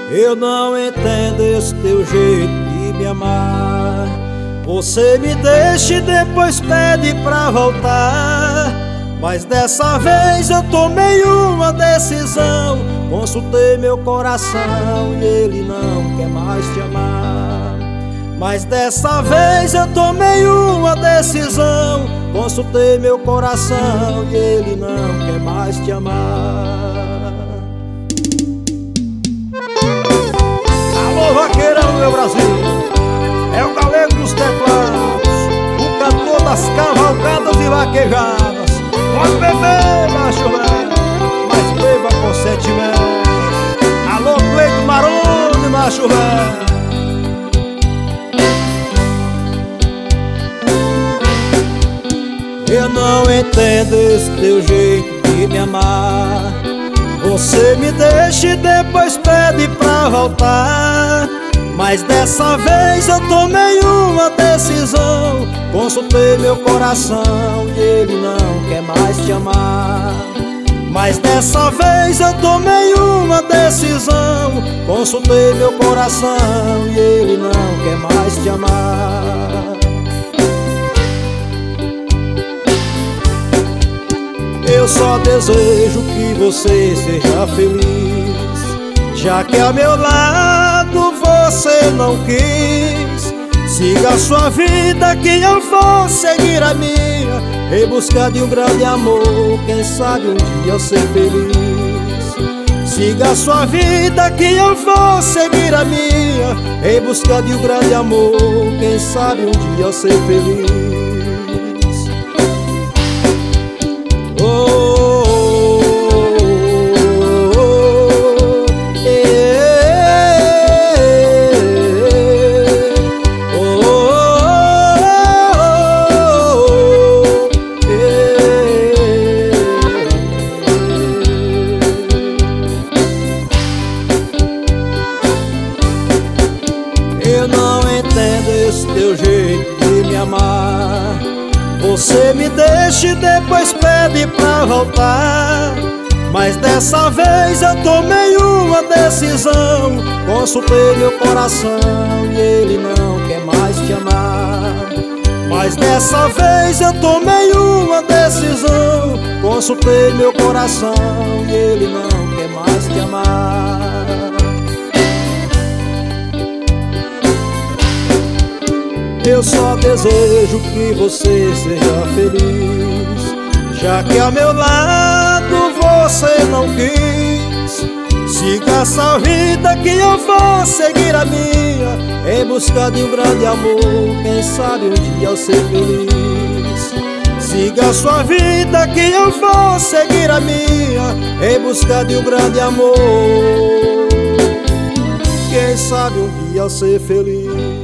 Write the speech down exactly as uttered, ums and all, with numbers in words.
Eu não entendo esse teu jeito de me amar. Você me deixa e depois pede pra voltar. Mas dessa vez eu tomei uma decisão. Consultei meu coração e ele não quer mais te amar. Mas dessa vez eu tomei uma decisão. Consultei meu coração e ele não quer mais te amar. Alô, vaqueirão, meu Brasil! É o galego dos teclados, o cantor das cavalgadas e vaquejadas. Pode beber, macho velho, mas beba com sentimento. Alô, Cleito Marone, macho velho. Eu não entendo esse teu jeito de me amar. Você me deixa e depois pede pra voltar. Mas dessa vez eu tomei uma decisão. Consultei meu coração e ele não quer mais te amar. Mas dessa vez eu tomei uma decisão. Consultei meu coração e ele não quer mais te amar. Eu só desejo que você seja feliz, já que ao meu lado você não quis. Siga a sua vida que eu vou seguir a minha, em busca de um grande amor, quem sabe um dia eu ser feliz. Siga a sua vida que eu vou seguir a minha, em busca de um grande amor, quem sabe um dia eu ser feliz. Eu não entendo esse teu jeito de me amar. Você me deixa e depois pede pra voltar. Mas dessa vez eu tomei uma decisão. Consultei meu coração e ele não quer mais te amar. Mas dessa vez eu tomei uma decisão. Consultei meu coração e ele não quer mais te amar. Eu só desejo que você seja feliz, já que ao meu lado você não quis. Siga essa vida que eu vou seguir a minha, em busca de um grande amor, quem sabe um dia eu ser feliz. Siga a sua vida que eu vou seguir a minha, em busca de um grande amor, quem sabe um dia eu ser feliz.